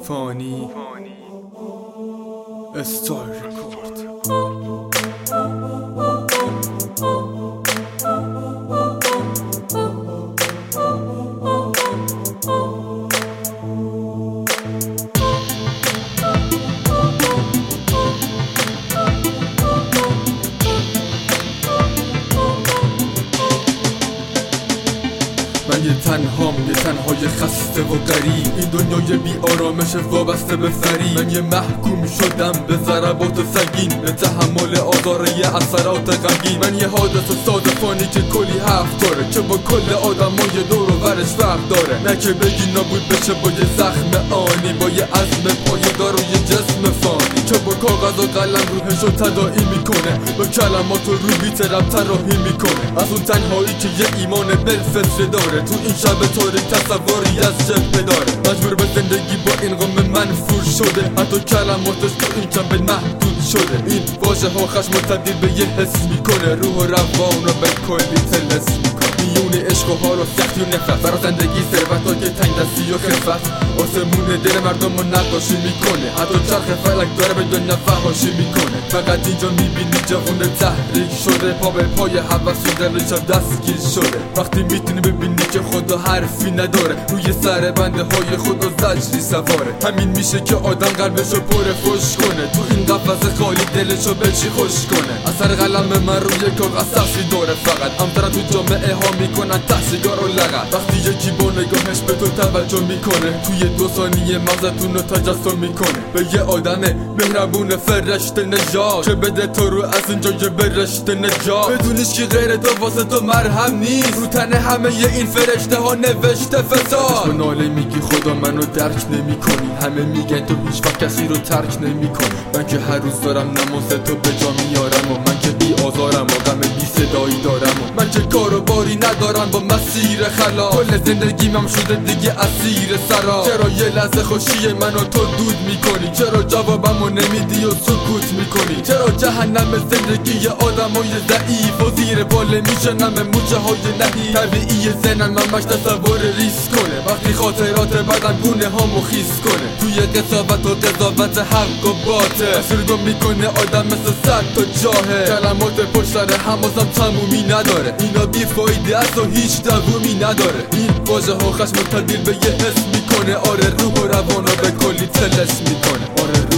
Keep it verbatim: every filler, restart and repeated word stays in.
فانی استایل رکورد. من یه تنهام، یه تنهای خسته و غریب، این دنیای بی آرامش وابسته به فریب. من یه محکوم شدم به ضربات سنگین، به تحمل آزار یه اثرات غمگین. من یه حادثه ساده فانی که کلی حرف داره، که با کل آدمای دور و برش فرق داره. نه که بگی نابود بشه با یه زخم آنی، با یه عزم پایدار و یه جسم فانی، که با کاغذ و قلم روحشو تداعی میکنه، با کلمات و رو بیت رب طراحی میکنه. از اون تنهایی که یه ایمان بالفطره داره، تو این شب تاریک تصوری از جبهه داره. مجبور به زندگی با این غم منفور شده، حتی کلماتش تو این کم محدود شده. این واژه ها خشم تبدیل به یه حس میکنه، روح و روان رو به کلی تلس میکنه. میون عشق و حال و سختی و نفرت، برا زندگی ثروت ها که تنگ دستی و خفت، آسمون دل مردم رو نقاشی میکنه. حتی چرخ فلک داره به دنیا فحاشی میکنه. فقط اینجا میبینی جوون تحریک شده، پا به پای هوس و دلش دستگیر شده. وقتی میتونی ببینی که خدا حرفی نداره، روی سر بنده های خدا زجری سواره. همین میشه که آدم قلبشو پر فش کنه، تو این قفس خالی دلشو به چی خوش کنه. اثر قلم من روی کاغذ سختی داره، فقط امترا تو جامعه ها میکنن تحصیگار و لغت. وقتی یکی با نگاهش به تو توجه میکنه، توی دو ثانیه مغزتون رو تجسم میکنه به یه آدم مهربون فرشته نژاد، که بده تو رو از اینجا یه برشته نجات. بدونیش که غیر تو واسه تو مرهم نیست، رو تن همه این فرشته ها نوشته فساد. تو ناله میگی خدا منو درک نمی کنی، همه میگن تو هیچ وقت کسی رو ترک نمی کنی. من که هر روز دارم نماز تو به جا میارم، و من که بی آزارم و غم بی صدایی دارم، و من که کار و باری ندارم با مسیر خلاص. کل زندگیم شده دیگه اسیر سرا. چرا یه لحظه خوشی منو تو دود میکنی؟ چرا جوابمو نمیدی و سکوت میکنی؟ چرا جهنم زندگی آدمای ضعیف و زیر باله میشنم موجه های نهی؟ طبیعی زنن ممش تصور ریس کنه، وقتی خاطرات بدن گونه هامو خیس کنه. توی قضاوت و قضاوت حق و باطل، سرگم میکنه آدم مثل صد تا جاهل. کلمات پشت سر هم ازم تمومی نداره، اینا بی فایده است و هیچ دوومی نداره. این واژه ها خشم تبدیل به یه حس میکنه، آره روح و روانو به کلی تلس میکنه. آره